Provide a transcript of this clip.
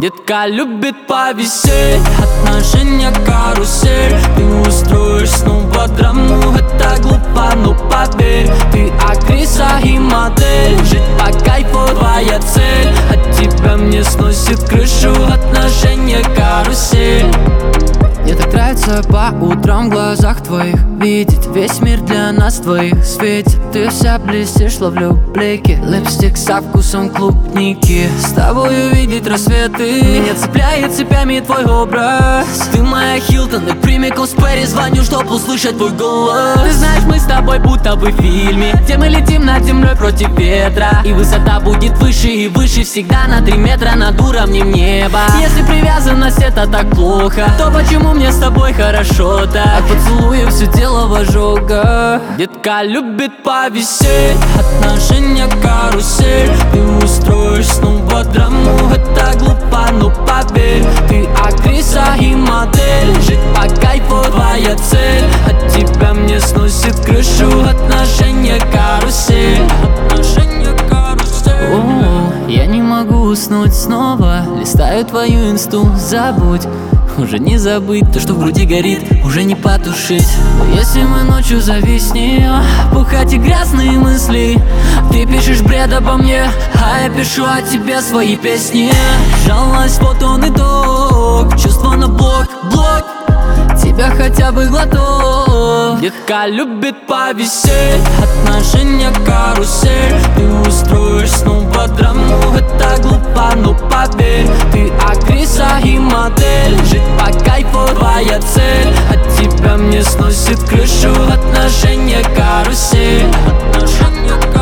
Детка любит повисеть, отношения карусель. Ты устроишь снова драму, это глупо, но поверь, ты актриса и модель. Жить по кайфу твоя цель, от тебя мне сносит крышу, отношения карусель. Мне так нравится по утрам в глазах твоих видеть весь мир для нас двоих светит. Ты вся блестишь, ловлю блики, липстик со вкусом клубники. С тобой увидеть рассветы, меня цепляет цепями твой образ. Ты моя Хилтон и прямиком с Перри, звоню, чтоб услышать твой голос. Ты знаешь, мы с тобой будто бы в фильме, где мы летим над землей против ветра, и высота будет выше и выше, всегда на 3 метра над уровнем неба. Если привязанность это так плохо, то почему мне с тобой хорошо так? От поцелуев все тело в ожогах. Детка любит повисеть, отношения карусель. Ты устроишь снова драму, это глупо, но поверь, ты актриса и модель. Жить по кайфу твоя цель, от тебя мне сносит крышу, отношения карусель. Отношения карусель. О, я не могу уснуть снова, листаю твою инсту, забудь. Уже не забыть то, что в груди горит, уже не потушить. Но если мы ночью зависнем, пухать и грязные мысли, ты пишешь бред обо мне, а я пишу о тебе свои песни. Жалость, вот он итог, чувство на блок, тебя хотя бы глоток. Детка любит повисеть, отношения карусель. Ты устроишь снова драму, это глупо, но поверь, ты актриса и модель. Жить по кайфу твоя цель, от тебя мне сносит крышу, отношения карусель. Отношения карусель.